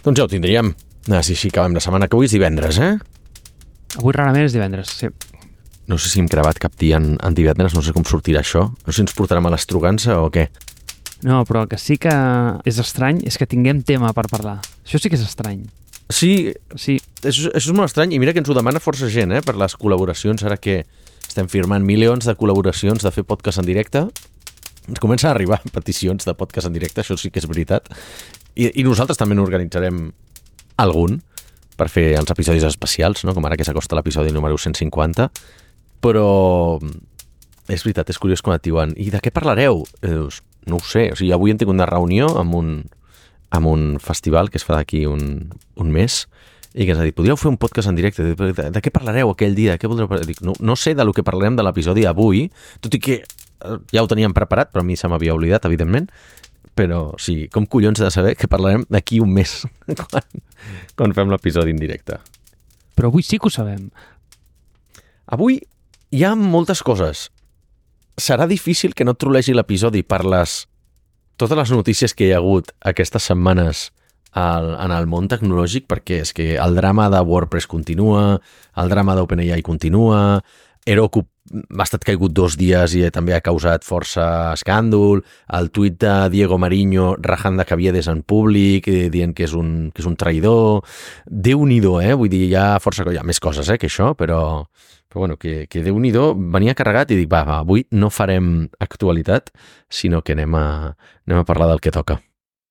Doncs ja ho tindríem. Si així acabem la setmana, que avui és divendres, Avui rarament és divendres, sí. No sé si hem gravat cap dia en divendres, no sé com sortirà això. No sé si ens portarem a l'estrogança o què. No, però el que sí que és estrany és que tinguem tema per parlar. Això sí que és estrany. Sí, Sí. això és molt estrany, i mira que ens ho demana força gent, per les col·laboracions, ara que estem firmant milions de col·laboracions de fer podcast en directe. Ens comença a arribar peticions de podcast en directe, això sí que és veritat. I nosaltres també n'organitzarem algun per fer els episodis especials, no? Com ara que s'acosta l'episodi número 150. Però és veritat, és curiós quan et diuen i de què parlareu? Dius, no ho sé, o sigui, avui hem tingut una reunió amb un festival que es fa d'aquí un mes i que ens ha dit, podríeu fer un podcast en directe? De què parlareu aquell dia? Què voldreu parlar? Dic, no sé de lo que parlarem de l'episodi avui, tot i que ja ho teníem preparat, però a mi se m'havia oblidat, evidentment. Però sí, com collons he de saber que parlarem d'aquí un mes quan fem l'episodi en directe? Però avui sí que ho sabem. Avui hi ha moltes coses. Serà difícil que no et trolegi l'episodi per totes les notícies que hi ha hagut aquestes setmanes en el món tecnològic, perquè és que el drama de WordPress continua, el drama d'OpenAI continua, Heroku ha estat caigut 2 dies i també ha causat força escàndol, el tuit de Diego Mariño rajant de Caviedes en públic, dient que és un traïdor. Déu-n'hi-do, vull dir, hi ha força, hi ha més coses que això, però bueno, que Déu-n'hi-do, venia carregat i dic, va, avui no farem actualitat, sinó que anem a parlar del que toca.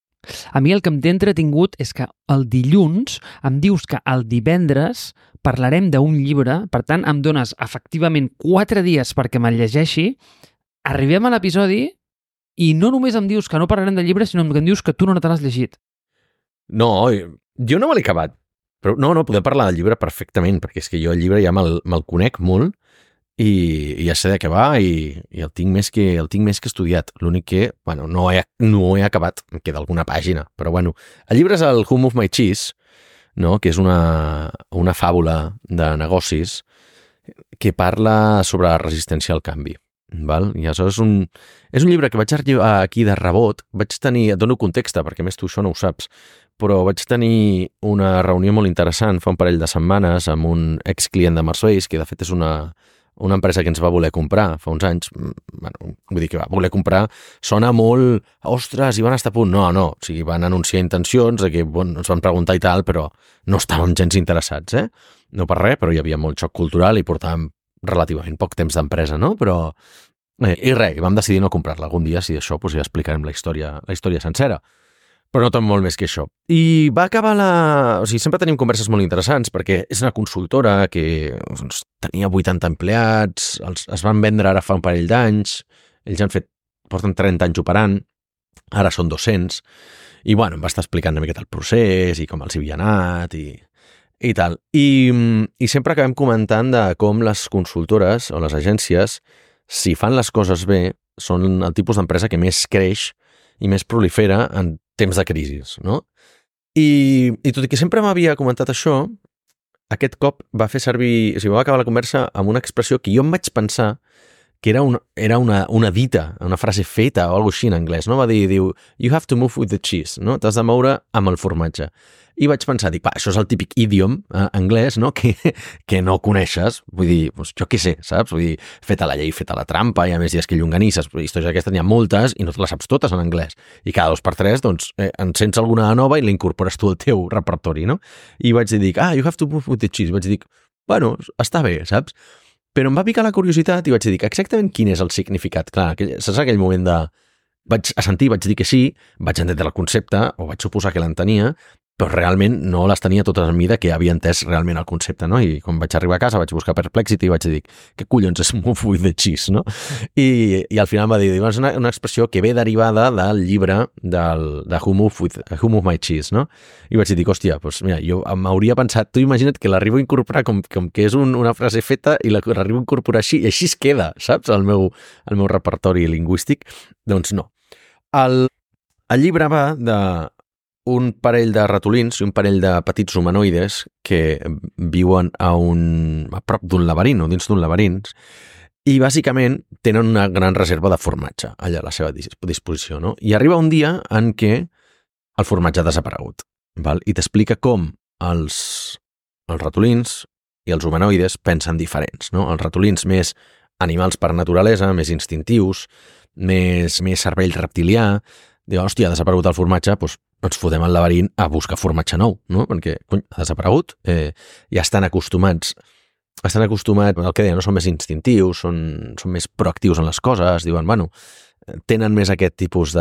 A mi el que em té entretingut és que el dilluns em dius que el divendres parlarem d'un llibre, per tant em dones efectivament 4 dies perquè me'l llegeixi, arribem a l'episodi i no només em dius que no parlarem del llibre, sinó que em dius que tu no te l'has llegit. No, jo no me l'he acabat, però no, podem parlar del llibre perfectament, perquè és que jo el llibre ja me'l conec molt i ja sé de què va i el tinc més que estudiat. L'únic que, bueno, no he acabat, em queda alguna pàgina, però bueno, el llibre és el Who Moved My Cheese, no? Que és una fàbula de negocis que parla sobre la resistència al canvi. Val? I això és un llibre que vaig arribar aquí de rebot. Et dono context, perquè més tu això no ho saps, però vaig tenir una reunió molt interessant fa un parell de setmanes amb un exclient de Mercedes, que de fet és una empresa que ens va voler comprar fa uns anys. Bueno, vull dir que va voler comprar, sona molt, ostres, i van estar a punt. No, o sigui, van anunciar intencions, que ens van preguntar i tal, però no estàvem gens interessats, No per res, però hi havia molt xoc cultural i portàvem relativament poc temps d'empresa, no? Però, i res, vam decidir no comprar-la. Algun dia, si d'això, doncs ja explicarem la història sencera. Però no tant molt més que això. I va acabar o sigui, sempre tenim converses molt interessants, perquè és una consultora que tenia 80 empleats, es van vendre ara fa un parell d'anys, ells porten 30 anys operant, ara són 200, i bueno, em va estar explicant una miqueta el procés i com els havia anat i tal. I sempre acabem comentant de com les consultores o les agències, si fan les coses bé, són el tipus d'empresa que més creix i més prolifera en temps de crisi, no? I tot i que sempre m'havia comentat això, aquest cop va fer servir, o sigui, va acabar la conversa amb una expressió que jo em vaig pensar que era una dita, una frase feta o alguna així en anglès, no? Diu, you have to move with the cheese, no? T'has de moure amb el formatge. I vaig pensar, això és el típic idiom anglès, no? Que no coneixes, vull dir, doncs, jo què sé, saps? Vull dir, feta la llei, feta la trampa, i a més dies que llonganisses, històries d'aquestes n'hi ha moltes i no te les saps totes en anglès. I cada 2 per 3, doncs, encens alguna nova i la incorpores tu al teu repertori, no? I vaig dir, you have to move with the cheese. Vaig dir, bueno, està bé, saps? Però em va picar la curiositat i vaig dir, exactament quin és el significat? Clar, saps aquell moment de... Vaig assentir, vaig dir que sí, vaig entendre el concepte, o vaig suposar que l'entenia, però realment no les tenia totes en mida que havia entès realment el concepte, no? I quan vaig arribar a casa vaig buscar Perplexity i vaig dir, què collons és move with the cheese, no? I al final em va dir, és una expressió que ve derivada del llibre de Who Moved My Cheese, no? I vaig dir, hòstia, doncs mira, jo m'hauria pensat, tu imagina't que l'arribo a incorporar com que és una frase feta i l'arribo a incorporar així, i així es queda, saps? El meu repertori lingüístic. Doncs no. El llibre va un parell de ratolins i un parell de petits humanoides que viuen a prop d'un laberint o dins d'un laberint i bàsicament tenen una gran reserva de formatge allà a la seva disposició, no? I arriba un dia en què el formatge ha desaparegut. val? I t'explica com els ratolins i els humanoides pensen diferents, no? Els ratolins més animals per naturalesa, més instintius, més cervell reptilià, diu, hòstia, ha desaparegut el formatge, doncs ens fotem al laberint a buscar formatge nou, no? Perquè, cony, ha desaparegut, ja estan acostumats, el que deia, no? Són més instintius, són més proactius en les coses, diuen, bueno, tenen més aquest tipus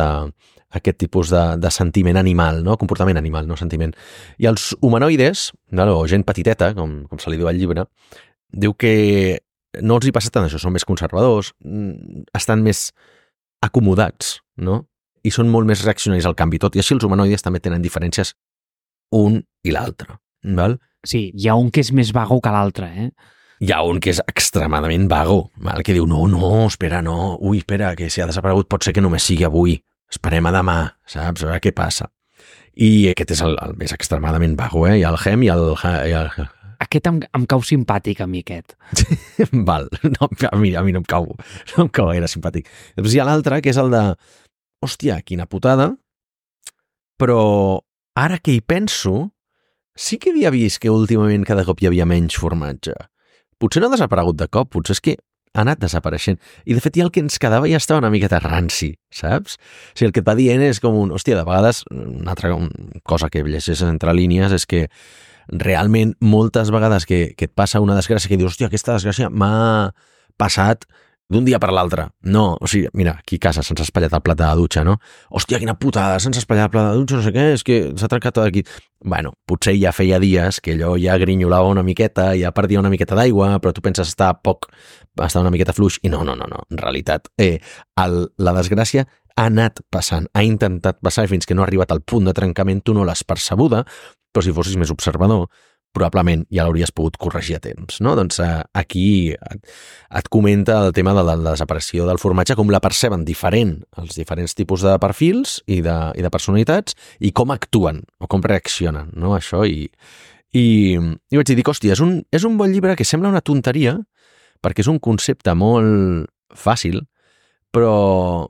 de sentiment animal, no? Comportament animal, no sentiment. I els humanoides, o gent petiteta, com se li diu al llibre, diu que no els hi passa tant això, són més conservadors, estan més acomodats, no? I són molt més reaccionaris al canvi. Tot i així els humanoides també tenen diferències un i l'altre, val? Sí, hi ha un que és més vago que l'altre, Hi ha un que és extremadament vago, val? Que diu, no, espera, que si ha desaparegut pot ser que només sigui avui, esperem a demà, saps? A veure què passa. I aquest és el més extremadament vago, Hi ha el Hem i el... Aquest em cau simpàtic, a mi, aquest. Val, no, a mi no em cau gaire simpàtic. Després hi ha l'altre, que és el de, hòstia, quina putada, però ara que hi penso, sí que havia vist que últimament cada cop hi havia menys formatge. Potser no ha desaparegut de cop, potser és que ha anat desapareixent. I de fet ja el que ens quedava ja estava una miqueta ranci, saps? O sigui, el que et va dient és com hòstia, de vegades, una altra cosa que llegeixes entre línies és que realment moltes vegades que et passa una desgràcia que dius, hòstia, aquesta desgràcia m'ha passat d'un dia per l'altre. No, o sigui, mira, aquí a casa se'ns ha espatllat el plat de la dutxa, no? Hòstia, quina putada, se'ns ha espatllat el plat de la dutxa, no sé què, és que s'ha trencat tot aquí. Bueno, potser ja feia dies que allò ja grinyolava una miqueta, ja perdia una miqueta d'aigua, però tu penses estar una miqueta fluix, i no, en realitat, la desgràcia ha anat passant, ha intentat passar, i fins que no ha arribat al punt de trencament tu no l'has percebuda, però si fossis més observador, probablement ja l'hauries pogut corregir a temps, no? Doncs aquí et comenta el tema de la desaparició del formatge, com la perceben diferent, els diferents tipus de perfils i de personalitats, i com actuen o com reaccionen, no? Això, i vaig dir, hòstia, és un bon llibre que sembla una tonteria, perquè és un concepte molt fàcil, però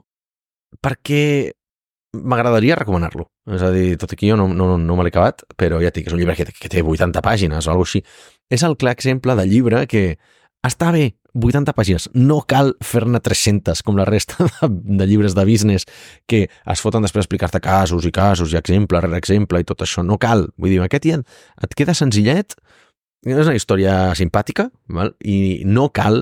perquè m'agradaria recomanar-lo. És a dir, tot aquí jo no me l'he acabat, però ja et dic, és un llibre que té 80 pàgines o alguna cosa així. És el clar exemple de llibre que està bé, 80 pàgines, no cal fer-ne 300 com la resta de llibres de business que es foten després explicar-te casos i exemple rere exemple i tot això. No cal. Vull dir, aquest ja et queda senzillet, és una història simpàtica, val? I no cal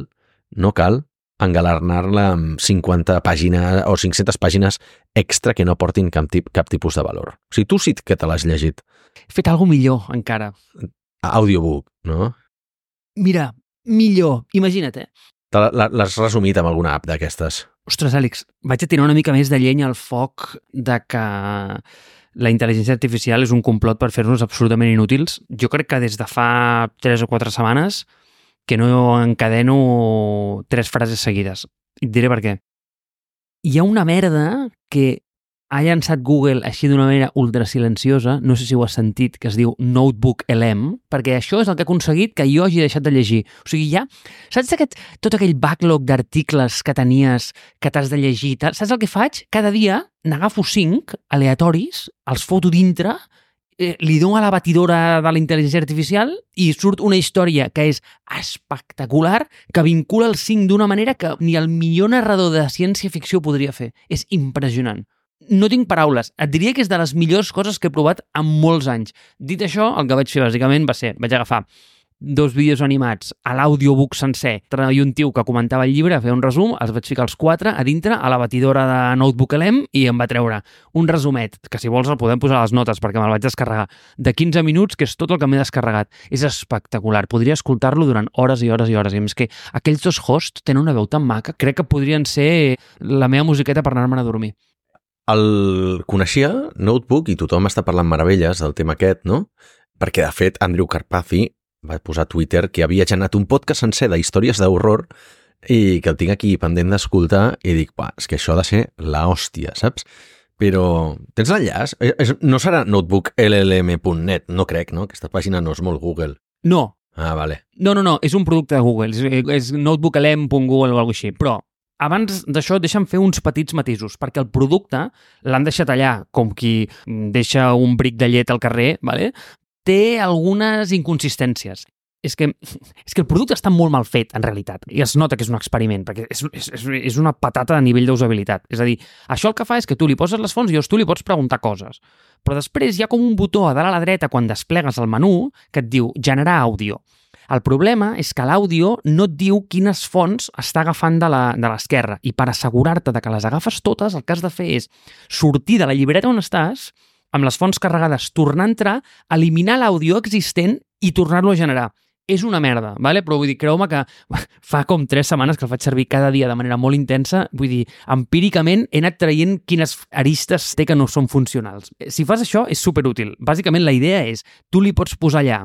engalarnar-la amb 50 pàgines o 500 pàgines extra que no portin cap tipus de valor. O sigui, tu sí que te l'has llegit. He fet alguna millor, encara. Audiobook, no? Mira, millor. Imagina't, L'has resumit amb alguna app d'aquestes. Ostres, Àlex, vaig a tirar una mica més de llenya al foc de que la intel·ligència artificial és un complot per fer-nos absolutament inútils. Jo crec que des de fa 3 o 4 setmanes que no encadeno 3 frases seguides. Et diré per què. Hi ha una merda que ha llançat Google així d'una manera ultrasilenciosa, no sé si ho has sentit, que es diu Notebook LM, perquè això és el que ha aconseguit que jo hagi deixat de llegir. O sigui, ja, saps tot aquell backlog d'articles que tenies, que t'has de llegir, saps el que faig? Cada dia n'agafo 5 aleatoris, els foto dintre, li dono a la batidora de la intel·ligència artificial i surt una història que és espectacular, que vincula els 5 d'una manera que ni el millor narrador de ciència-ficció podria fer. És impressionant. No tinc paraules. Et diria que és de les millors coses que he provat en molts anys. Dit això, el que vaig fer bàsicament va ser, vaig agafar 2 vídeos animats a l'audiobook sencer i un tio que comentava el llibre, feia un resum, els vaig ficar els 4 a dintre a la batidora de Notebook LM i em va treure un resumet, que si vols el podem posar a les notes perquè me'l vaig descarregar, de 15 minuts, que és tot el que m'he descarregat. És espectacular. Podria escoltar-lo durant hores i hores i hores. I a més que aquells 2 hosts tenen una veu tan maca, crec que podrien ser la meva musiqueta per anar-me'n a dormir. El coneixia, Notebook, i tothom està parlant meravelles del tema aquest, no? Perquè, de fet, Andrew Karpathy va posar a Twitter que havia generat un podcast sencer d'històries d'horror i que el tinc aquí pendent d'escoltar i dic, és que això ha de ser l'hòstia, saps? Però tens l'enllaç? No serà notebookllm.net, no crec, no? Aquesta pàgina no és molt Google. No. Ah, vale. No, és un producte de Google, és notebooklm.google o alguna cosa així, però abans d'això deixa'm fer uns petits matisos, perquè el producte l'han deixat allà, com qui deixa un bric de llet al carrer, ¿vale? Té algunes inconsistències. És que el producte està molt mal fet, en realitat, i es nota que és un experiment, perquè és una patata a nivell d'usabilitat. És a dir, això el que fa és que tu li poses les fonts i llavors tu li pots preguntar coses. Però després hi ha com un botó a dalt a la dreta quan desplegues el menú que et diu generar àudio. El problema és que l'àudio no et diu quines fonts està agafant de l'esquerra, i per assegurar-te de que les agafes totes, el que has de fer és sortir de la llibreta on estàs, amb les fonts carregades, tornar a entrar, eliminar l'àudio existent i tornar-lo a generar. És una merda, ¿vale? Però vull dir, creu-me que fa com 3 setmanes que el faig servir cada dia de manera molt intensa. Vull dir, empíricament he anat traient quines aristes té que no són funcionals. Si fas això, és superútil. Bàsicament, la idea és, tu li pots posar allà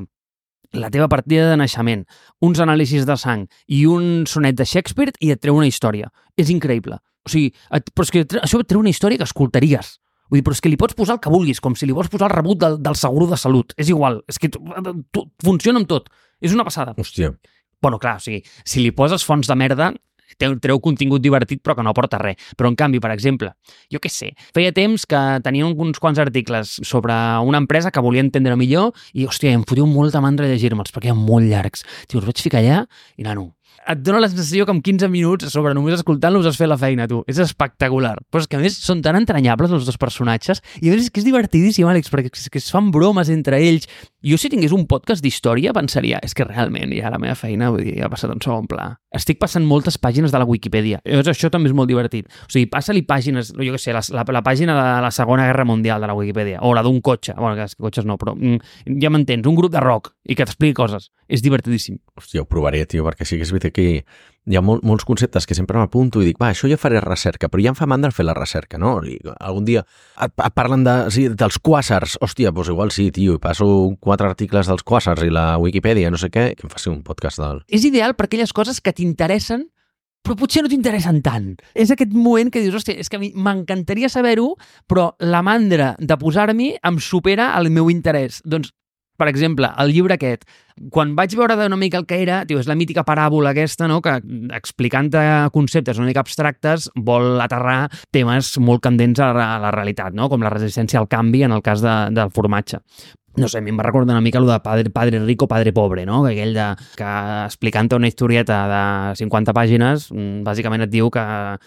la teva partida de naixement, uns anàlisis de sang i un sonet de Shakespeare i et treu una història. És increïble. O sigui, però és que això et treu una història que escoltaries. Vull dir, però és que li pots posar el que vulguis, com si li vols posar el rebut del seguro de salut. És igual, és que funciona amb tot. És una passada. Hòstia. Bueno, clar, o sigui, si li poses fonts de merda, treu contingut divertit però que no aporta res. Però, en canvi, per exemple, jo què sé, feia temps que tenia uns quants articles sobre una empresa que volia entendre millor i, hòstia, em fotia molta mandra llegir-me'ls perquè eren molt llargs. Tio, els vaig ficar allà i, nano, et dona la sensació que en 15 minuts sobre només escoltant-los has fet la feina, tu. És espectacular. Però és que, a més, són tan entranyables els dos personatges i, a més, és que és divertidíssim, Àlex, perquè és que es fan bromes entre ells. Jo, si tingués un podcast d'història, pensaria, és que realment ja la meva feina, vull dir, ha passat un segon pla. Estic passant moltes pàgines de la Wikipedia. Llavors, això també és molt divertit. O sigui, passa-li pàgines, jo què sé, la pàgina de la Segona Guerra Mundial de la Wikipedia, o la d'un cotxe, bueno, que cotxes no, però ja m'entens, un grup de rock i que t'expliqui coses. És divertidíssim. Hòstia, ho provaré, tio, perquè sí que és veritat que hi ha molts conceptes que sempre m'apunto i dic, va, això ja faré recerca, però ja em fa mandra fer la recerca, no? I algun dia et parlen dels quàsars, hòstia, doncs igual sí, tio, i passo 4 articles dels quàsars i la Wikipedia, no sé què, que em faci un podcast del... És ideal per aquelles coses que t'interessen, però potser no t'interessen tant. És aquest moment que dius, hòstia, és que a mi m'encantaria saber-ho, però la mandra de posar-m'hi em supera el meu interès. Doncs, per exemple, el llibre aquest, quan vaig veure una mica el que era, tio, és la mítica paràbola aquesta, no?, que explicant conceptes una mica abstractes vol aterrar temes molt candents a la realitat, no?, com la resistència al canvi en el cas del formatge. No sé, a mi em va recordar una mica el de Padre Rico, Padre Pobre, no? Aquell que explicant una historieta de 50 pàgines, bàsicament et diu que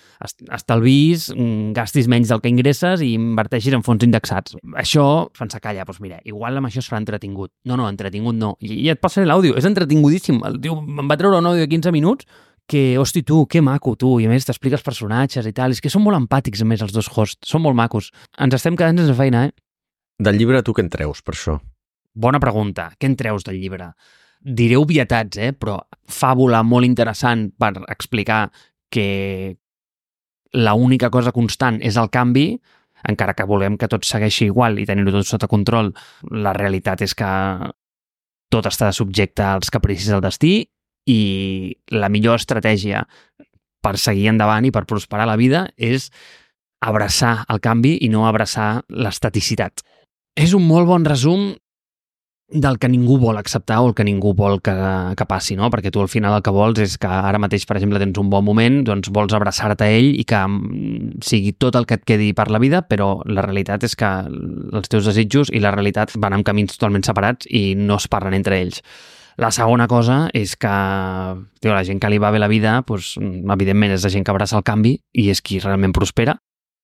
estalvis, gastis menys del que ingresses i inverteixis en fons indexats. Això fan calla, doncs mira, igual amb això es farà entretingut. No, entretingut no. I et passaré l'àudio, és entretingudíssim. El tio em va treure un àudio de 15 minuts que, hosti, tu, que maco, tu, i a més t'explica els personatges i tal. És que són molt empàtics, a més, els dos hosts. Són molt macos. Ens estem quedant sense feina, Del llibre tu què en treus, per això? Bona pregunta. Què en treus del llibre? Diré obvietats, però fàbula molt interessant per explicar que l'única cosa constant és el canvi, encara que volem que tot segueixi igual i tenir-ho tot sota control. La realitat és que tot està subjecte als capricis del destí i la millor estratègia per seguir endavant i per prosperar la vida és abraçar el canvi i no abraçar l'estaticitat. És un molt bon resum del que ningú vol acceptar o el que ningú vol que passi, no? Perquè tu al final el que vols és que ara mateix, per exemple, tens un bon moment, doncs vols abraçar-te a ell i que sigui tot el que et quedi per la vida, però la realitat és que els teus desitjos i la realitat van en camins totalment separats i no es parlen entre ells. La segona cosa és que la gent que li va bé la vida, doncs, evidentment és la gent que abraça el canvi i és qui realment prospera.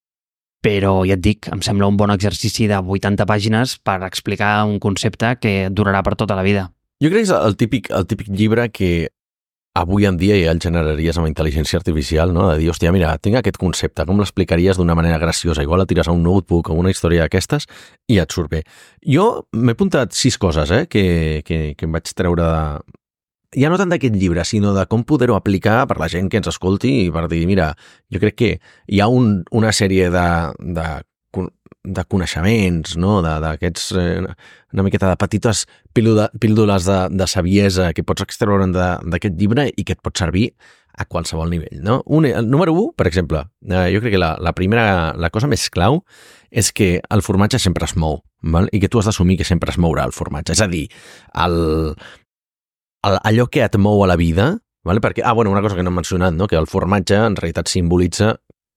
Però ja et dic, em sembla un bon exercici de 80 pàgines per explicar un concepte que durarà per tota la vida. Jo crec que és el típic llibre que avui en dia ja el generaries amb intel·ligència artificial, no? De dir, hòstia, mira, tinc aquest concepte, com l'explicaries d'una manera graciosa? Igual la tires a un notebook o una història d'aquestes i et surt bé. Jo m'he apuntat 6 coses que em vaig treure de... Ja no tant d'aquest llibre, sinó de com poder-ho aplicar per la gent que ens escolti i per dir, mira, jo crec que hi ha una sèrie de coneixements, no? D'aquests, una miqueta de petites píldoles de saviesa que pots extreure'n d'aquest llibre i que et pot servir a qualsevol nivell, no? El número 1, per exemple, jo crec que la cosa més clau és que el formatge sempre es mou, val? I que tu has d'assumir que sempre es mourà el formatge. És a dir, allò que et mou a la vida Vale? Perquè, una cosa que no hem mencionat, no? Que el formatge en realitat simbolitza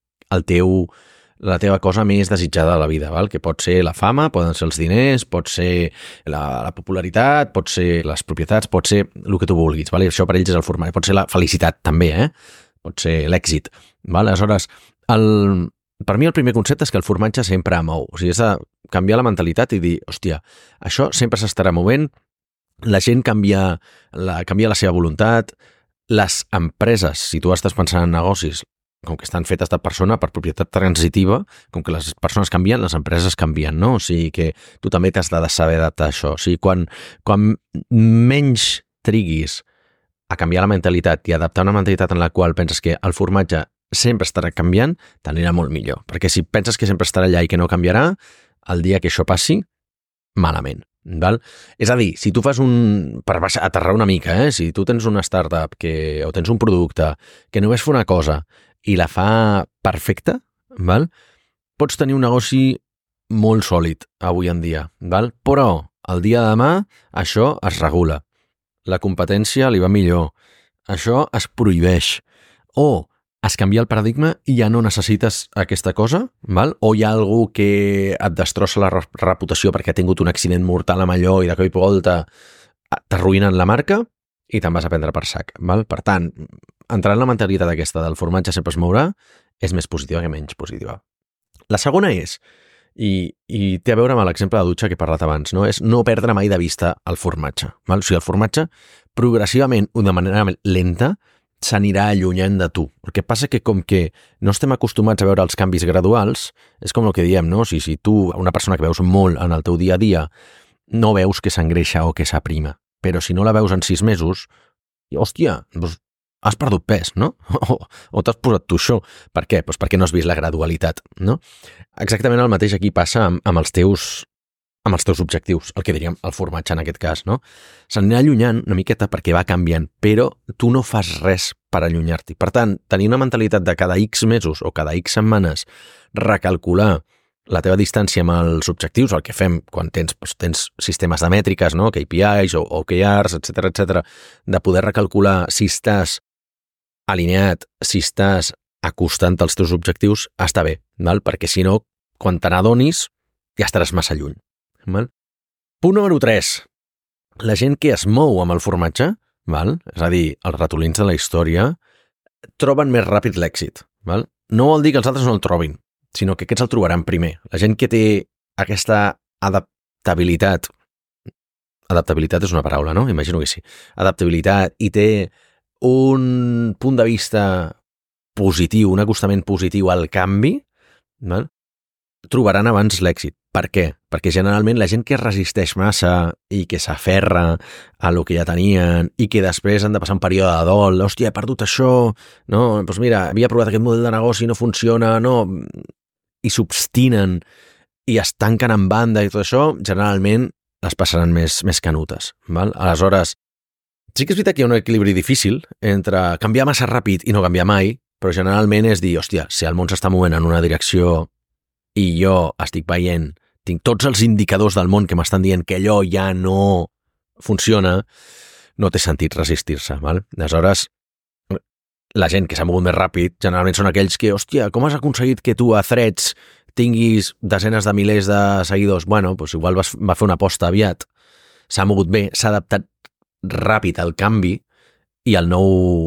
la teva cosa més desitjada de la vida, val? Que pot ser la fama, poden ser els diners, pot ser la popularitat, pot ser les propietats, pot ser el que tu vulguis, val? I això per ells és el formatge, pot ser la felicitat també, pot ser l'èxit. Val? Aleshores, per mi el primer concepte és que el formatge sempre mou, o sigui, és de canviar la mentalitat i dir, hòstia, això sempre s'estarà movent, la gent canvia la seva voluntat, les empreses, si tu estàs pensant en negocis, com que estan fetes de persona per propietat transitiva, com que les persones canvien, les empreses canvien, no? O sigui que tu també t'has de saber adaptar a això. O sigui, quan menys triguis a canviar la mentalitat i adaptar una mentalitat en la qual penses que el formatge sempre estarà canviant, t'anirà molt millor. Perquè si penses que sempre estarà allà i que no canviarà, el dia que això passi, malament. Val? És a dir, si tu fas per aterrar una mica, si tu tens una startup o tens un producte que només fa una cosa i la fa perfecta, val? Pots tenir un negoci molt sòlid avui en dia, val? Però el dia de demà això es regula. La competència li va millor. Això es prohibeix. O es canvia el paradigma i ja no necessites aquesta cosa, val? O hi ha algú que et destrossa la reputació perquè ha tingut un accident mortal amb allò i de cop i volta t'arruïnen la marca i te'n vas a prendre per sac. Val? Per tant, entrar en la mentalitat aquesta del formatge sempre es mourà és més positiva que menys positiva. La segona és, i té a veure amb l'exemple de dutxa que he parlat abans, no? És no perdre mai de vista el formatge. Val? O sigui, el formatge progressivament o de manera lenta s'anirà allunyant de tu. El que passa que com que no estem acostumats a veure els canvis graduals, és com el que diem, no? Si tu, una persona que veus molt en el teu dia a dia, no veus que s'engreixa o que s'aprima, però si no la veus en 6 mesos, hòstia, doncs has perdut pes, no? O t'has posat tu això. Per què? Doncs perquè no has vist la gradualitat, no? Exactament el mateix aquí passa amb els teus objectius, el que diríem el formatge en aquest cas, no? S'anirà allunyant una miqueta perquè va canviant, però tu no fas res per allunyar-t'hi. Per tant, tenir una mentalitat de cada X mesos o cada X setmanes recalcular la teva distància amb els objectius, el que fem quan tens sistemes de mètriques, no? KPIs o OKRs, etc, de poder recalcular si estàs alineat, si estàs acostant als teus objectius, està bé, val? Perquè si no, quan te n'adonis, ja estaràs massa lluny. Val? Punt número 3. La gent que es mou amb el formatge, val? És a dir, els ratolins de la història, troben més ràpid l'èxit. Val? No vol dir que els altres no el trobin, sinó que aquests el trobaran primer. La gent que té aquesta adaptabilitat és una paraula, no? Imagino que sí. Adaptabilitat i té un punt de vista positiu, un acostament positiu al canvi, val? Trobaran abans l'èxit. Per què? Perquè generalment la gent que resisteix massa i que s'aferra a lo que ja tenien i que després han de passar un període de dol, hòstia, he perdut això, no? Doncs mira, havia provat aquest model de negoci, no funciona, no? I s'obstinen i es tanquen en banda i tot això, generalment les passaran més canutes. Val? Aleshores, sí que és veritat que hi ha un equilibri difícil entre canviar massa ràpid i no canviar mai, però generalment és dir, hòstia, si el món s'està movent en una direcció i jo estic veient, tinc tots els indicadors del món que m'estan dient que allò ja no funciona, no té sentit resistir-se. Val? Aleshores, la gent que s'ha mogut més ràpid generalment són aquells que, hòstia, com has aconseguit que tu a Threads tinguis desenes de milers de seguidors? Bueno, doncs igual va fer una aposta aviat, s'ha mogut bé, s'ha adaptat ràpid al canvi i al nou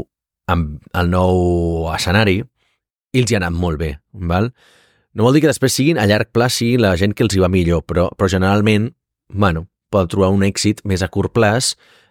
escenari i els hi ha anat molt bé. Val? No vol dir que després siguin a llarg plaç sigui la gent que els hi va millor, però generalment, bueno, poden trobar un èxit més a curt plaç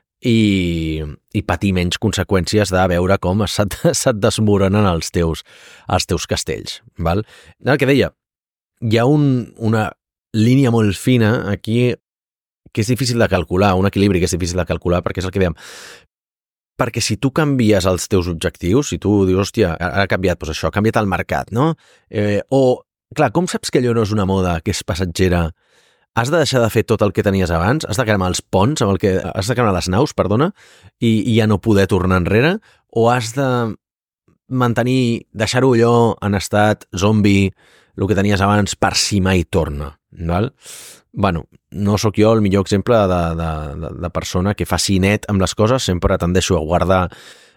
i patir menys conseqüències de veure com se't desmoronen els teus castells. Val? El que deia, hi ha una línia molt fina aquí que és difícil de calcular, un equilibri que és difícil de calcular, perquè és el que dèiem. Perquè si tu canvies els teus objectius, si tu dius, hòstia, ara ha canviat, doncs això, ha canviat el mercat, no? Clar, com saps que allò no és una moda, que és passatgera? Has de deixar de fer tot el que tenies abans? Has de cremar els ponts, has de cremar les naus, perdona, i ja no poder tornar enrere? O has de mantenir, deixar-ho allò en estat zombi, el que tenies abans, per si mai torna? Val? Bueno, no sóc jo el millor exemple de persona que faci net amb les coses, sempre tendeixo a guardar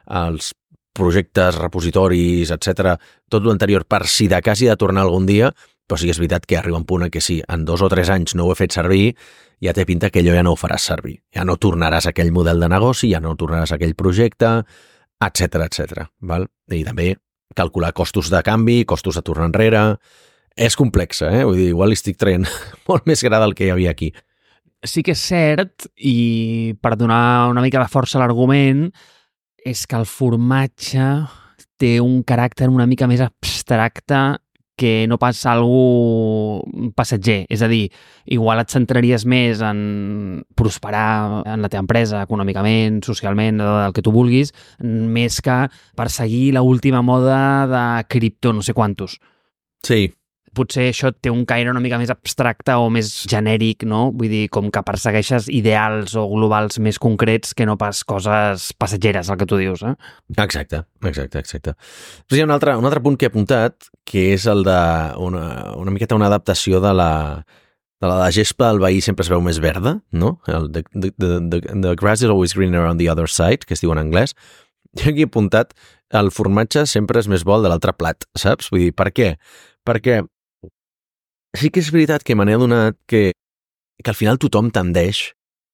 els projectes, repositoris, etc, tot l'anterior per si de cas hi ha de tornar algun dia, però sí que és veritat que arriba un punt en què si en 2 o 3 anys no ho he fet servir, ja té pinta que allò ja no ho faràs servir. Ja no tornaràs a aquell model de negoci, ja no tornaràs a aquell projecte, etc. Val? I també calcular costos de canvi, costos de tornar enrere. És complexa, Vull dir, igual li estic traient molt més gra del que hi havia aquí. Sí que és cert, i per donar una mica de força a l'argument, és que el formatge té un caràcter una mica més abstracte que no pas algú passatger. És a dir, igual et centraries més en prosperar en la teva empresa, econòmicament, socialment, el que tu vulguis, més que perseguir l'última moda de cripto no sé quantos. Sí. Potser això té un caire una mica més abstracte o més genèric, no? Vull dir, com que persegueixes ideals o globals més concrets que no pas coses passatgeres, el que tu dius, Exacte. Però hi ha un altre punt que he apuntat, que és el de una miqueta una adaptació de la gespa del veí sempre es veu més verda, no? The grass is always greener on the other side, que es diu en anglès. Jo aquí he apuntat el formatge sempre és més bo de l'altre plat, saps? Vull dir, per què? Perquè sí que és veritat que me n'he adonat que al final tothom tendeix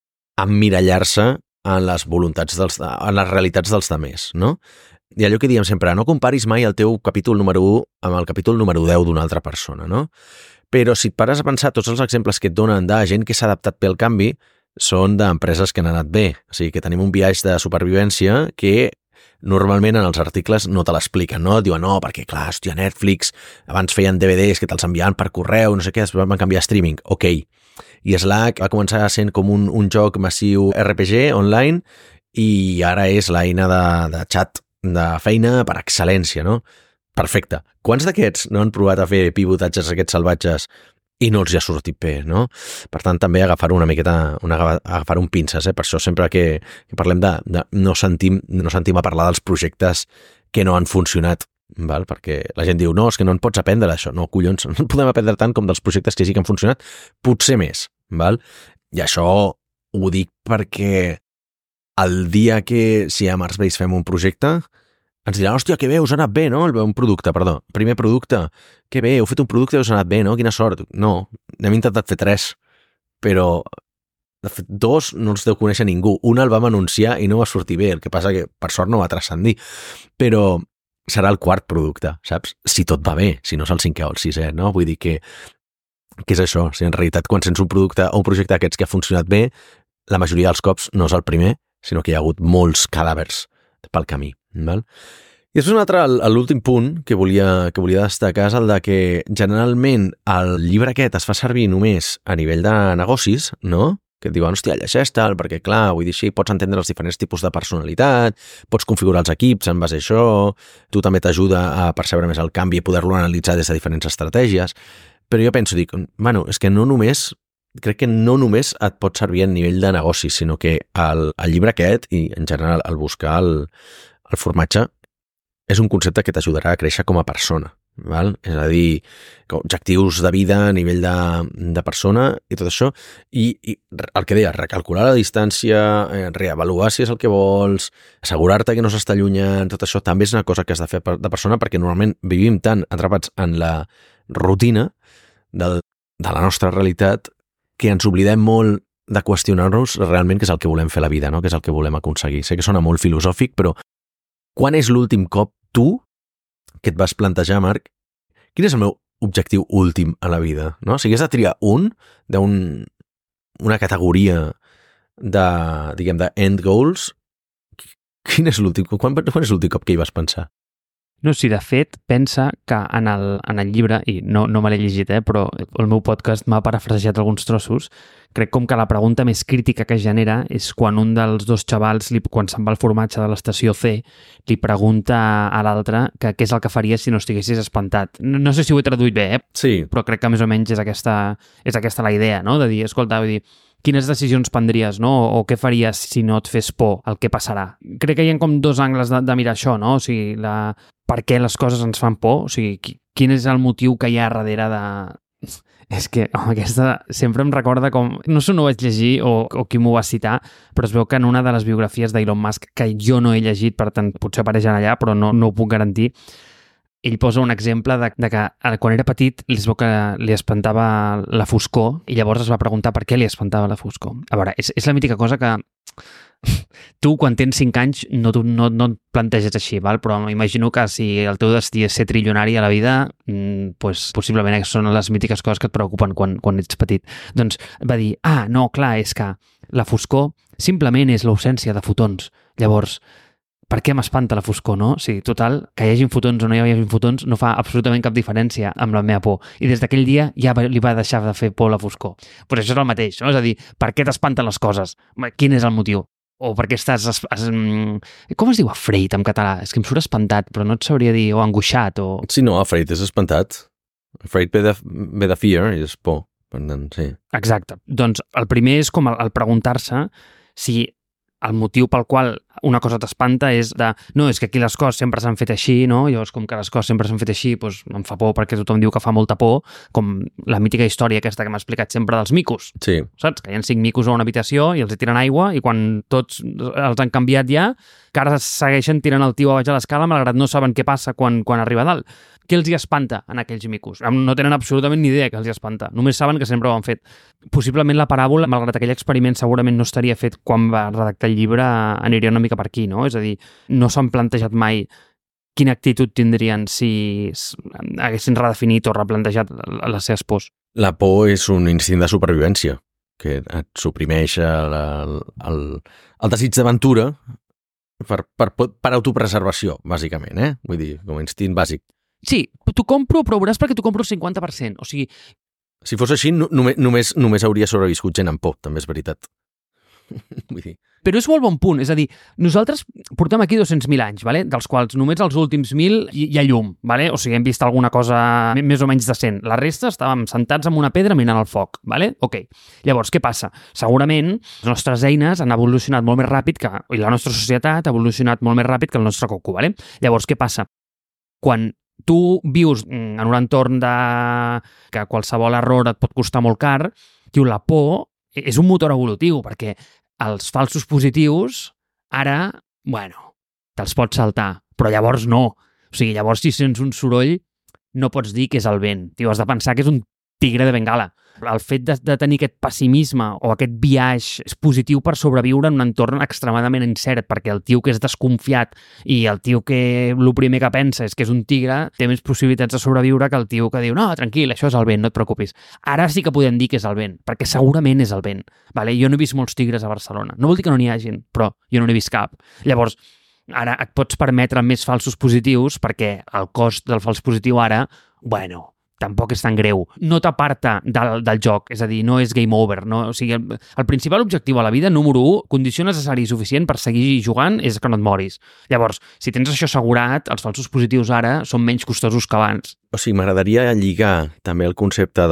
a emmirallar-se en les voluntats en les realitats dels demés, no? I allò que diem sempre, no comparis mai el teu capítol número 1 amb el capítol número 10 d'una altra persona, no? Però si et pares a pensar, tots els exemples que et donen de gent que s'ha adaptat bé al canvi són d'empreses que han anat bé. O sigui, que tenim un viatge de supervivència que normalment en els articles no te l'expliquen, no? Et diuen, no, perquè clar, hòstia, Netflix, abans feien DVDs que te'ls enviaven per correu, no sé què, després van canviar a streaming. Ok. I Slack va començar sent com un joc massiu RPG online i ara és l'eina de xat de feina per excel·lència, no? Perfecte. Quants d'aquests no han provat a fer pivotatges aquests salvatges i no els hi ha sortit bé, no? Per tant, també agafar una miqueta, agafar un pinces, Per això sempre que parlem no sentim a parlar dels projectes que no han funcionat, val? Perquè la gent diu, no, és que no en pots aprendre això. No, collons, no en podem aprendre tant com dels projectes que sí que han funcionat, potser més, val? I això ho dic perquè el dia que, si a Marsbase fem un projecte, ens diran, hòstia, que bé, us ha anat bé, no? Un producte, perdó. Primer producte. Que bé, heu fet un producte i us ha anat bé, no? Quina sort. No, n'hem intentat fer 3, però de fet 2 no els deu conèixer ningú. Un el vam anunciar i no va sortir bé, el que passa que per sort no va transcendir. Però serà el 4 producte, saps? Si tot va bé, si no és el 5è o el 6è, no? Vull dir que és això. Si en realitat quan sents un producte o un projecte d'aquests que ha funcionat bé, la majoria dels cops no és el primer, sinó que hi ha hagut molts cadàvers pel camí. Val? I després un altre, l'últim punt que volia destacar és el de que generalment el llibre aquest es fa servir només a nivell de negocis, no? Que et diuen, hòstia, llegeix-te'l, perquè clar, vull dir així, pots entendre els diferents tipus de personalitat, pots configurar els equips en base a això, tu també t'ajuda a percebre més el canvi i poder-lo analitzar des de diferents estratègies. Però jo penso, bueno, és que crec que no només et pot servir a nivell de negoci, sinó que el llibre aquest, i en general el buscar el formatge, és un concepte que t'ajudarà a créixer com a persona, val? És a dir, objectius de vida a nivell de persona i tot això, i el que deia, recalcular la distància, reavaluar si és el que vols, assegurar-te que no s'està allunyant, tot això també és una cosa que has de fer de persona, perquè normalment vivim tan atrapats en la rutina de la nostra realitat que ens oblidem molt de qüestionar-nos realment què és el que volem fer a la vida, no? Què és el que volem aconseguir. Sé que sona molt filosòfic, però quan és l'últim cop tu que et vas plantejar, Marc, quin és el meu objectiu últim a la vida? No? Si hagués de triar una categoria de, diguem, de end goals, quan és l'últim cop que hi vas pensar? No, sí, de fet, pensa que en el llibre, i no me l'he llegit, però el meu podcast m'ha parafrasejat alguns trossos, crec com que la pregunta més crítica que genera és quan un dels dos xavals, quan se'n va al formatge de l'estació C, li pregunta a l'altre què és el que faries si no estiguessis espantat. No sé si ho he traduït bé, Sí. Però crec que més o menys és aquesta la idea, no? De dir, escolta, vull dir, quines decisions prendries, no? O què faries si no et fes por el que passarà? Crec que hi ha com 2 angles de mirar això, no? O sigui, per què les coses ens fan por? O sigui, quin és el motiu que hi ha darrere de... És que, home, aquesta sempre em recorda com... No sé on ho vaig llegir o qui m'ho va citar, però es veu que en una de les biografies d'Elon Musk, que jo no he llegit, per tant, potser apareixen allà, però no ho puc garantir, ell posa un exemple de que quan era petit es veu que li espantava la foscor i llavors es va preguntar per què li espantava la foscor. A veure, és la mítica cosa que tu, quan tens 5 anys, no et planteges així, val? Però m'imagino que si el teu destí és ser trilionari a la vida, pues, possiblement són les mítiques coses que et preocupen quan ets petit. Doncs va dir, no, clar, és que la foscor simplement és l'ausència de fotons. Llavors, per què m'espanta la foscor, no? O sigui, total, que hi hagi fotons o no hi hagi fotons no fa absolutament cap diferència amb la meva por. I des d'aquell dia ja li va deixar de fer por la foscor. Però això és el mateix, no? És a dir, per què t'espanten les coses? Quin és el motiu? O perquè estàs... com es diu afraid en català? És que em surt espantat, però no et sabria dir, o angoixat, o... Sí, no, afraid és espantat. Afraid ve de fear i és por. Per tant, sí. Exacte. Doncs el primer és com el preguntar-se si el motiu pel qual una cosa t'espanta és de, no, és que aquí les coses sempre s'han fet així, no? Llavors, com que les coses sempre s'han fet així, doncs em fa por perquè tothom diu que fa molta por, com la mítica història aquesta que m'ha explicat sempre dels micos. Sí. Saps? Que hi ha 5 micos a una habitació i els tiren aigua i quan tots els han canviat ja, que ara segueixen tirant el tio a baix a l'escala malgrat no saben què passa quan arriba a dalt. Què els hi espanta en aquells micos? No tenen absolutament ni idea què els hi espanta. Només saben que sempre ho han fet. Possiblement la paràbola, malgrat aquell experiment, segurament no estaria fet quan va redactar el llibre, aniria una mica per aquí, no? És a dir, no s'han plantejat mai quina actitud tindrien si haguessin redefinit o replantejat les seves pors. La por és un instint de supervivència que et suprimeix el desig d'aventura per autopreservació, bàsicament, Vull dir, com a instint bàsic. Sí, t'ho compro, però veuràs perquè t'ho compro el 50%. O sigui... Si fos així, només hauria sobreviscut gent amb por, també és veritat. Vull dir... Però és molt bon punt, és a dir, nosaltres portem aquí 200.000 anys, vale? Dels quals només els últims 1.000 hi ha llum, vale? O sigui, hem vist alguna cosa més o menys decent. La resta estàvem sentats amb una pedra mirant el foc, vale? Ok. Llavors, què passa? Segurament les nostres eines han evolucionat molt més ràpid i la nostra societat ha evolucionat molt més ràpid que el nostre coco, vale? Llavors, què passa? Quan tu vius en un entorn que qualsevol error et pot costar molt car, la por és un motor evolutiu, perquè els falsos positius, ara, te'ls pots saltar, però llavors no. O sigui, llavors si sents un soroll, no pots dir que és el vent. Has de pensar que és un tigre de Bengala. El fet de tenir aquest pessimisme o aquest biaix és positiu per sobreviure en un entorn extremadament incert, perquè el tio que és desconfiat i el tio que el primer que pensa és que és un tigre té més possibilitats de sobreviure que el tio que diu no, tranquil, això és el vent, no et preocupis. Ara sí que podem dir que és el vent, perquè segurament és el vent. Vale? Jo no he vist molts tigres a Barcelona. No vol dir que no n'hi hagin, però jo no n'he vist cap. Llavors, ara et pots permetre més falsos positius perquè el cost del fals positiu ara, tampoc és tan greu. No t'aparta del joc, és a dir, no és game over. No? O sigui, el principal objectiu a la vida, número 1, condició necessària i suficient per seguir jugant és que no et moris. Llavors, si tens això assegurat, els falsos positius ara són menys costosos que abans. O sigui, m'agradaria lligar també el concepte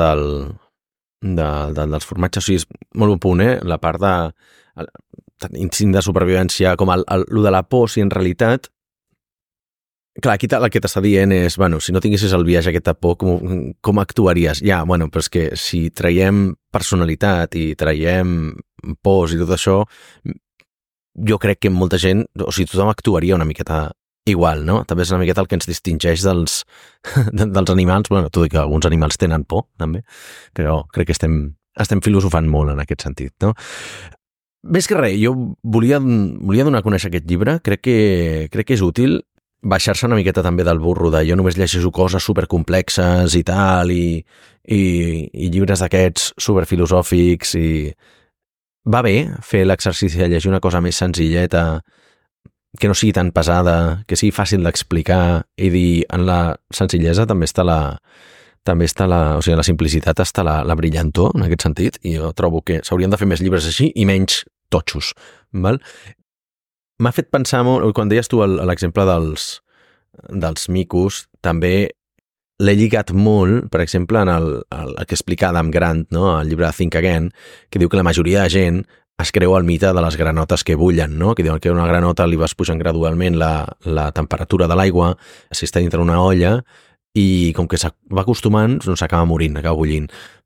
dels formatges. O sigui, és molt bon punt, la part d'instint de supervivència, com el de la por, si en realitat clar, aquí el que t'està dient és, si no tinguessis el viatge aquest de por, com actuaries? Ja, però és que si traiem personalitat i traiem pors i tot això, jo crec que molta gent, o sigui, tothom actuaria una miqueta igual, no? També és una miqueta el que ens distingeix dels animals, tot i que alguns animals tenen por, també, però crec que estem filosofant molt en aquest sentit, no? Més que res, jo volia donar a conèixer aquest llibre, crec que és útil baixar-se una miqueta també del burro de jo només llegeixo coses supercomplexes i tal, i llibres d'aquests superfilosòfics, i va bé fer l'exercici de llegir una cosa més senzilleta, que no sigui tan pesada, que sigui fàcil d'explicar, i dir, en la senzillesa també està o sigui, la simplicitat està la brillantor, en aquest sentit, i jo trobo que s'haurien de fer més llibres així i menys totxos, val? M'ha fet pensar molt, quan deies tu l'exemple dels micos, també l'he lligat molt, per exemple, en el que explica Adam Grant, no? Al llibre Think Again, que diu que la majoria de gent es creu el mite de les granotes que bullen, no? Que diuen que una granota li vas pujant gradualment la temperatura de l'aigua, si està dintre una olla, i com que va acostumant, s'acaba morint, acaba bullint.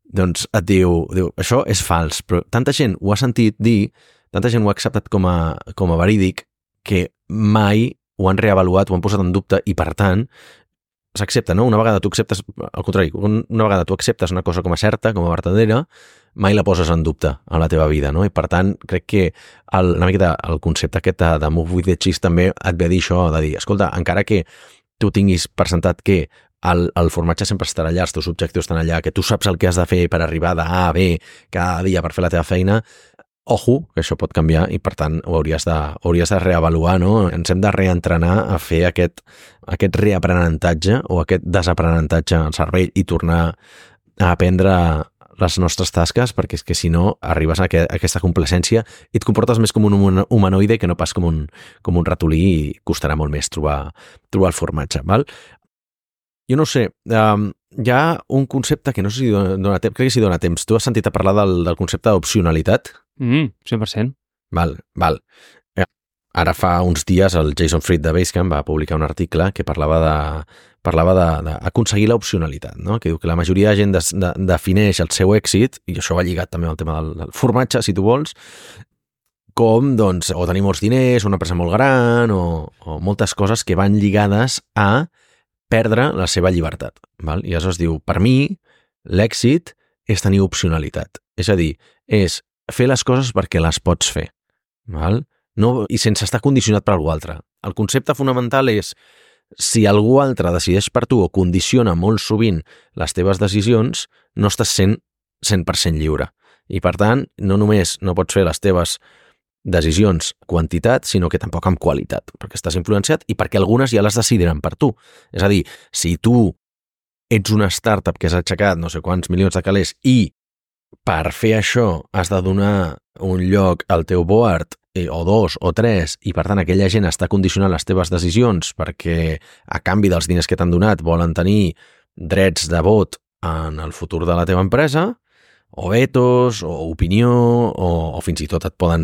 doncs et diu, això és fals, però tanta gent ho ha sentit dir, tanta gent ho ha acceptat com a verídic, que mai ho han reavaluat, ho han posat en dubte i, per tant, s'accepta, no? Una vegada tu acceptes, al contrari, una vegada tu acceptes una cosa com a certa, com a vertadera, mai la poses en dubte a la teva vida, no? I, per tant, crec que una miqueta el concepte aquest de Move with the Cheese també et ve a dir això, de dir, escolta, encara que tu tinguis presentat que el formatge sempre estarà allà, els teus objectius estan allà, que tu saps el que has de fer per arribar de A a B cada dia per fer la teva feina, ojo, que això pot canviar i, per tant, ho hauries de reavaluar, no? Ens hem de reentrenar a fer aquest reaprenentatge o aquest desaprenentatge al cervell i tornar a aprendre les nostres tasques, perquè és que si no arribes a aquesta complacència i et comportes més com un humanoide que no pas com un ratolí i costarà molt més trobar el formatge, val? Jo no sé, hi ha un concepte que no sé si dona temps, crec que sí dona temps. Tu has sentit a parlar del concepte d'opcionalitat? 100%. Val. Ara fa uns dies el Jason Fried de Basecamp va publicar un article que parlava d'aconseguir l'opcionalitat, no? Que diu que la majoria de gent defineix el seu èxit, i això va lligat també al tema del formatge, si tu vols, com, doncs, o tenir molts diners, o una empresa molt gran, o moltes coses que van lligades a perdre la seva llibertat. Val? I aleshores diu, per mi, l'èxit és tenir opcionalitat. És a dir, és fer les coses perquè les pots fer. Val? No, i sense estar condicionat per algú altre. El concepte fonamental és, si algú altre decideix per tu o condiciona molt sovint les teves decisions, no estàs sent 100% lliure. I, per tant, no només no pots fer les teves decisions quantitat, sinó que tampoc amb qualitat, perquè estàs influenciat i perquè algunes ja les decidiran per tu. És a dir, si tu ets una startup que has aixecat no sé quants milions de calés i per fer això has de donar un lloc al teu board o 2 o 3 i per tant aquella gent està condicionant les teves decisions perquè a canvi dels diners que t'han donat volen tenir drets de vot en el futur de la teva empresa, o vetos, o opinió, o fins i tot et poden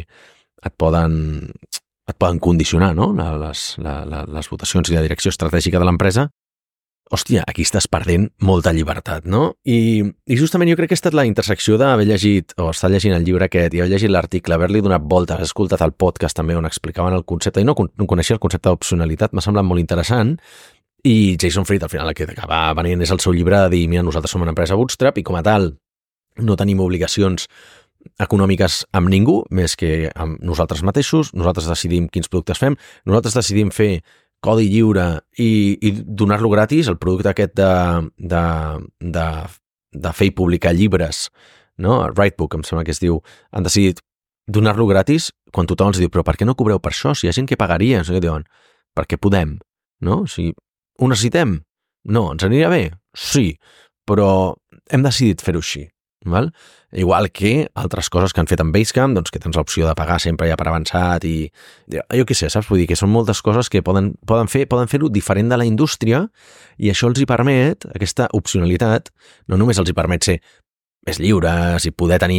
condicionar, no? les votacions i la direcció estratègica de l'empresa. Hòstia, aquí estàs perdent molta llibertat, no? I justament jo crec que ha estat la intersecció d'haver llegit, o estar llegint el llibre aquest, i haver llegit l'article, haver-li donat voltes, haver escoltat el podcast també on explicaven el concepte, i no coneixia el concepte d'opcionalitat, m'ha semblat molt interessant. I Jason Fried, al final, el que acaba venint és el seu llibre de dir, mira, nosaltres som una empresa bootstrap i com a tal no tenim obligacions econòmiques amb ningú, més que amb nosaltres mateixos, nosaltres decidim quins productes fem, nosaltres decidim fer codi lliure i donar-lo gratis, el producte aquest de fer i publicar llibres, no? Writebook, em sembla que es diu, han decidit donar-lo gratis quan tothom els diu, però per què no cobreu per això? Si hi ha gent que pagaria, no sé què diuen, perquè podem, no? Si ho necessitem? No. Ens aniria bé? Sí, però hem decidit fer-ho així. Val? Igual que altres coses que han fet amb Basecamp, doncs que tens l'opció de pagar sempre ja per avançat i jo què sé, saps? Vull dir que són moltes coses que poden fer-ho diferent de la indústria i això els hi permet, aquesta opcionalitat, no només els hi permet ser més lliures i poder tenir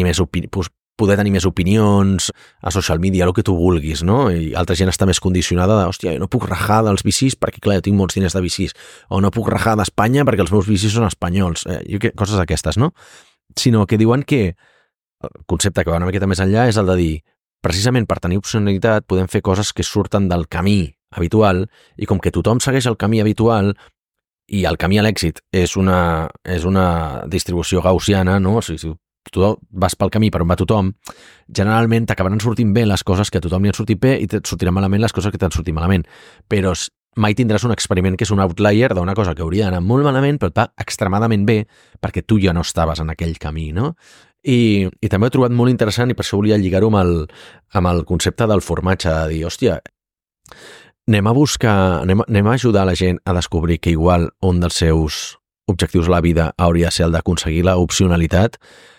més opinions a social media, el que tu vulguis, no? I altra gent està més condicionada de, hòstia, jo no puc rajar dels VCs perquè, clar, jo tinc molts diners de VCs, o no puc rajar d'Espanya perquè els meus VCs són espanyols, coses aquestes, no? Sinó que diuen que el concepte que va una miqueta més enllà és el de dir, precisament per tenir opcionalitat podem fer coses que surten del camí habitual i com que tothom segueix el camí habitual i el camí a l'èxit és una distribució gaussiana, no? O sigui, si tu vas pel camí per on va tothom, generalment t'acabaran sortint bé les coses que a tothom li han sortit bé i et sortiran malament les coses que t'han sortit malament. Però mai tindràs un experiment que és un outlier d'una cosa que hauria d'anar molt malament però et va extremadament bé perquè tu ja no estaves en aquell camí, no? I també ho he trobat molt interessant i per això volia lligar-ho amb el concepte del formatge, de dir, hòstia, anem a ajudar la gent a descobrir que igual un dels seus objectius a la vida hauria de ser el d'aconseguir l'opcionalitat,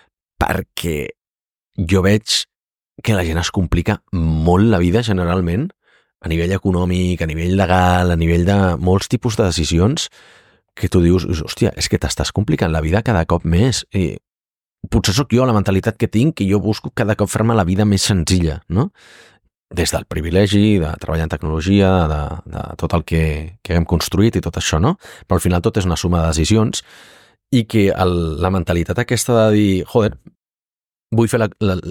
perquè jo veig que la gent es complica molt la vida generalment, a nivell econòmic, a nivell legal, a nivell de molts tipus de decisions que tu dius, hòstia, és que t'estàs complicant la vida cada cop més. I potser sóc jo la mentalitat que tinc i jo busco cada cop fer-me la vida més senzilla, no? Des del privilegi, de treballar en tecnologia, de tot el que hem construït i tot això, no? Però al final tot és una suma de decisions i que la mentalitat aquesta de dir, joder, vull fer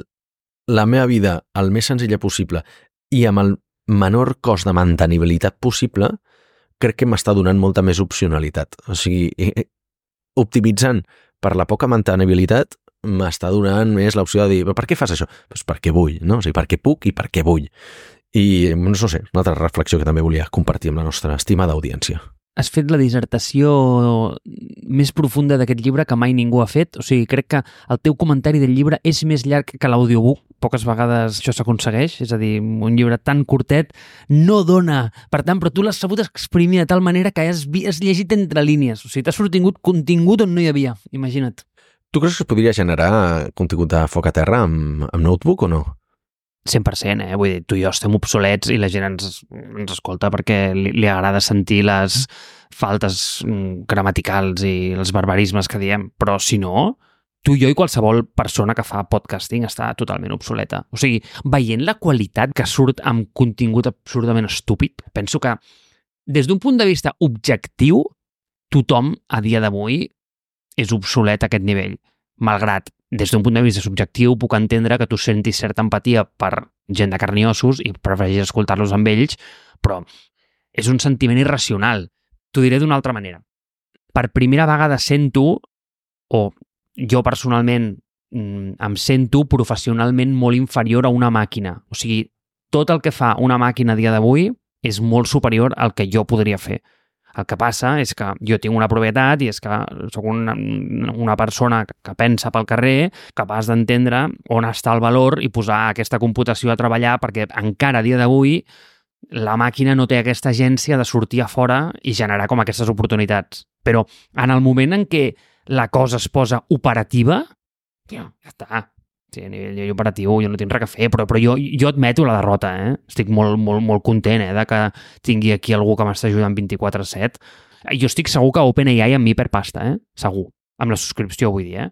la meva vida el més senzilla possible i amb el menor cost de mantenibilitat possible, crec que m'està donant molta més opcionalitat. O sigui, optimitzant per la poca mantenibilitat m'està donant més l'opció de dir, per què fas això? Pues perquè vull, no? O sigui, perquè puc i perquè vull. I no sé, una altra reflexió que també volia compartir amb la nostra estimada audiència. Has fet la dissertació més profunda d'aquest llibre que mai ningú ha fet. O sigui, crec que el teu comentari del llibre és més llarg que l'audiobook. Poques vegades això s'aconsegueix. És a dir, un llibre tan curtet no dona. Per tant, però tu l'has sabut exprimir de tal manera que has llegit entre línies. O sigui, t'has sortingut contingut on no hi havia. Imagina't. Tu creus que es podria generar contingut de foc a terra amb Notebook o no? 100%, Vull dir, tu i jo estem obsolets i la gent ens escolta perquè li agrada sentir les faltes gramaticals i els barbarismes que diem, però si no, tu i jo i qualsevol persona que fa podcasting està totalment obsoleta. O sigui, veient la qualitat que surt amb contingut absurdament estúpid, penso que des d'un punt de vista objectiu, tothom a dia d'avui és obsolet a aquest nivell, malgrat des d'un punt de vista subjectiu puc entendre que tu sentis certa empatia per gent de carn i ossos i prefereixis escoltar-los amb ells, però és un sentiment irracional. T'ho diré d'una altra manera. Per primera vegada sento, o jo personalment em sento professionalment molt inferior a una màquina. O sigui, tot el que fa una màquina a dia d'avui és molt superior al que jo podria fer. El que passa és que jo tinc una propietat i és que soc una persona que pensa pel carrer, capaç d'entendre on està el valor i posar aquesta computació a treballar, perquè encara a dia d'avui la màquina no té aquesta agència de sortir a fora i generar com aquestes oportunitats. Però en el moment en què la cosa es posa operativa, ja està. Sí, a nivell operatiu jo no tinc res a fer, però jo admeto la derrota, Estic molt content, de que tingui aquí algú que m'està ajudant 24/7. Jo estic segur que OpenAI amb mi per pasta, Segur. Amb la subscripció, vull dir,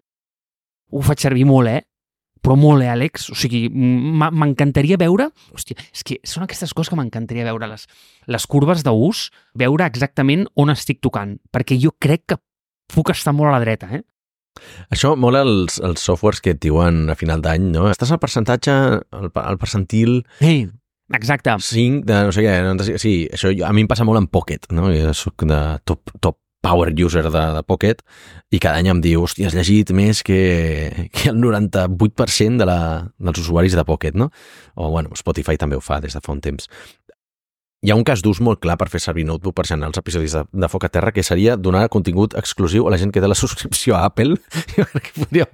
Ho faig servir molt, però molt, Àlex. O sigui, m'encantaria veure... Hòstia, és que són aquestes coses que m'encantaria veure, les curves d'ús, veure exactament on estic tocant, perquè jo crec que puc estar molt a la dreta, Això mola els softwares que et diuen a final d'any, no? Estàs al percentatge, al percentil... Exacte. 5 de no sé què. Sí, això a mi em passa molt en Pocket, no? Jo soc de top power user de Pocket i cada any em diu, hòstia, has llegit més que el 98% dels usuaris de Pocket, no? O, bueno, Spotify també ho fa des de fa un temps. Hi ha un cas d'ús molt clar per fer servir Notebook per generar els episodis de Foc a Terra, que seria donar contingut exclusiu a la gent que té la subscripció a Apple. Jo crec que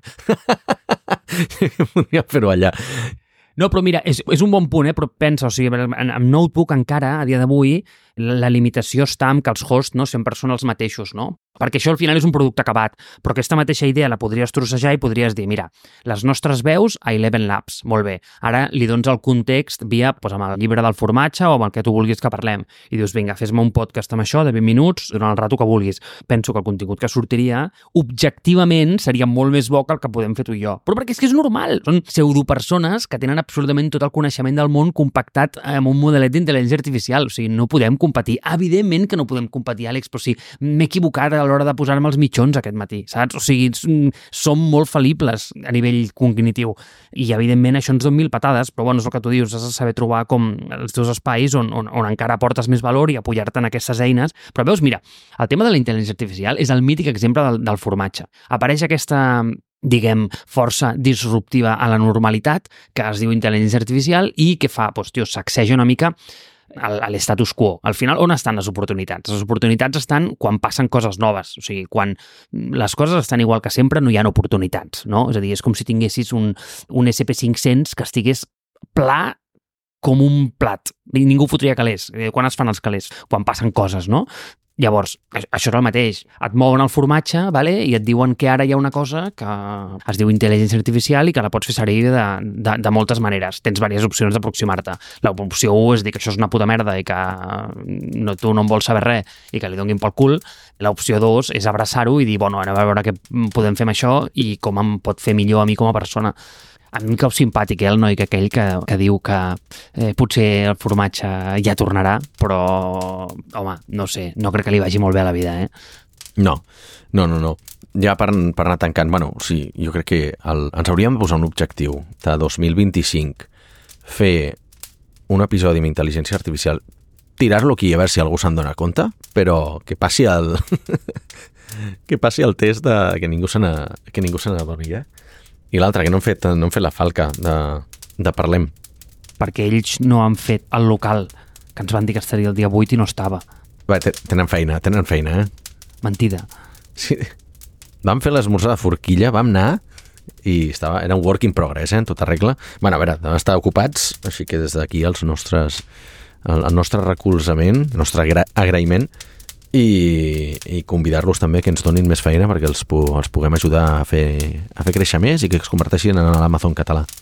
podríem fer-ho allà. No, però mira, és un bon punt, però pensa, o sigui, amb Notebook encara, a dia d'avui, la limitació està en que els hosts sempre són els mateixos, no? Perquè això al final és un producte acabat, però aquesta mateixa idea la podries trossejar i podries dir, mira, les nostres veus a Eleven Labs, molt bé, ara li dones el context via amb el llibre del formatge o amb el que tu vulguis que parlem, i dius, vinga, fes-me un podcast amb això de 20 minuts durant el rato que vulguis. Penso que el contingut que sortiria, objectivament, seria molt més bo que el que podem fer tu i jo. Però perquè és que és normal, són pseudopersones que tenen absolutament tot el coneixement del món compactat amb un modelet d'intel·ligència artificial, o sigui, no podem competir. Evidentment que no podem competir, Àlex, però sí, m'he equivocat a l'hora de posar-me els mitjons aquest matí, saps? O sigui, som molt fal·libles a nivell cognitiu i, evidentment, això ens dona 1000 patades, però, bueno, és el que tu dius, has de saber trobar com els teus espais on encara aportes més valor i apoyar-te en aquestes eines. Però veus, mira, el tema de la intel·ligència artificial és el mític exemple del formatge. Apareix aquesta diguem, força disruptiva a la normalitat que es diu intel·ligència artificial i que fa, doncs, tio, sacseja una mica a l'estatus quo. Al final, on estan les oportunitats? Les oportunitats estan quan passen coses noves. O sigui, quan les coses estan igual que sempre, no hi ha oportunitats, no? És a dir, és com si tinguessis un SP500 que estigués pla com un plat. I ningú fotria calés. Quan es fan els calés? Quan passen coses, no? Llavors, això és el mateix. Et mouen el formatge, vale? I et diuen que ara hi ha una cosa que es diu intel·ligència artificial i que la pots fer servir de moltes maneres. Tens diverses opcions d'aproximar-te. L'opció 1 és dir que això és una puta merda i que tu no en vols saber res i que li donin pel cul. L'opció 2 és abraçar-ho i dir, bueno, ara a veure què podem fer amb això i com em pot fer millor a mi com a persona. A mi em cau simpàtic, el noi aquell que diu que potser el formatge ja tornarà, però, home, no sé, no crec que li vagi molt bé a la vida, No. ja per anar tancant, bueno, sí, jo crec que ens hauríem de posar un objectiu de 2025, fer un episodi amb intel·ligència artificial, tirar-lo aquí a veure si algú se'n dona compte, però que passi el que passi el test de que ningú se n'adoni, I l'altre, que no hem fet la falca de Parlem. Perquè ells no han fet el local, que ens van dir que estaria el dia 8 i no estava. Bé, tenen feina, Mentida. Sí. Vam fer l'esmorzar de forquilla, vam anar i era un work in progress, en tota regla. Bueno, a veure, vam estar ocupats, així que des d'aquí el nostre recolzament, el nostre agraïment i convidar-los també que ens donin més feina perquè els puguem ajudar a fer créixer més i que es converteixin en l'Amazon català.